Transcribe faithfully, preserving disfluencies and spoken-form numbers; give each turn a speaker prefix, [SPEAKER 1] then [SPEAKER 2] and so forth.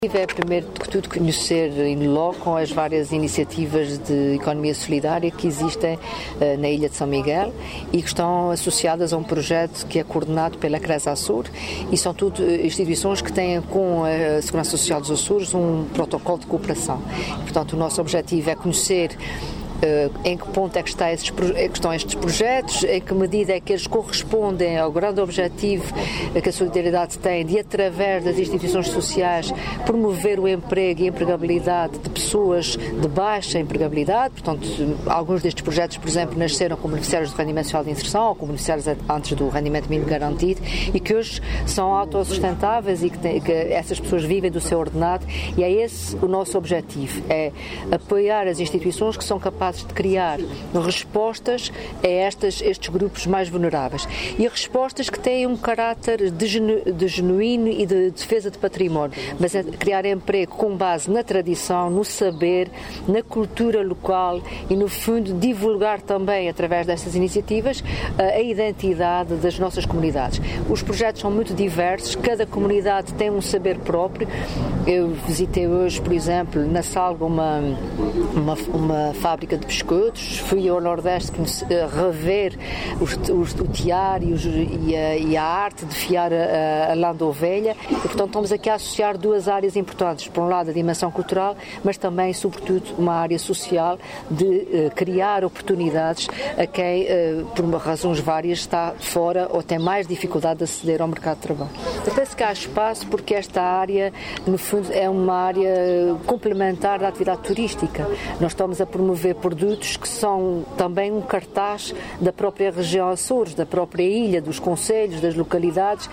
[SPEAKER 1] É, primeiro de tudo, conhecer in loco as várias iniciativas de economia solidária que existem uh, na Ilha de São Miguel e que estão associadas a um projeto que é coordenado pela CRESASUR e são tudo instituições que têm com a Segurança Social dos Açores um protocolo de cooperação. Portanto, o nosso objetivo é conhecer Uh, em que ponto é que, está esses, é que estão estes projetos, em que medida é que eles correspondem ao grande objetivo que a solidariedade tem de, através das instituições sociais, promover o emprego e a empregabilidade de pessoas de baixa empregabilidade. Portanto, alguns destes projetos, por exemplo, nasceram como beneficiários do rendimento social de inserção ou como beneficiários antes do rendimento mínimo garantido e que hoje são autossustentáveis e que, tem, que essas pessoas vivem do seu ordenado, e é esse o nosso objetivo, é apoiar as instituições que são capazes de criar respostas a estas, estes grupos mais vulneráveis e respostas que têm um caráter de, genu, de genuíno e de defesa de património, mas é criar emprego com base na tradição, no saber, na cultura local e, no fundo, divulgar também, através destas iniciativas, a identidade das nossas comunidades. Os projetos são muito diversos, cada comunidade tem um saber próprio. Eu visitei hoje, por exemplo, na Salga, uma, uma, uma fábrica de biscoitos, fui ao Nordeste rever os, os, o tiar e, os, e, a, e a arte de fiar a, a lã da ovelha, e portanto estamos aqui a associar duas áreas importantes, por um lado a dimensão cultural, mas também, sobretudo, uma área social de uh, criar oportunidades a quem, uh, por razões várias, está fora ou tem mais dificuldade de aceder ao mercado de trabalho. Eu penso que há espaço porque esta área, no fundo, é uma área complementar da atividade turística. Nós estamos a promover produtos que são também um cartaz da própria região Açores, da própria ilha, dos concelhos, das localidades.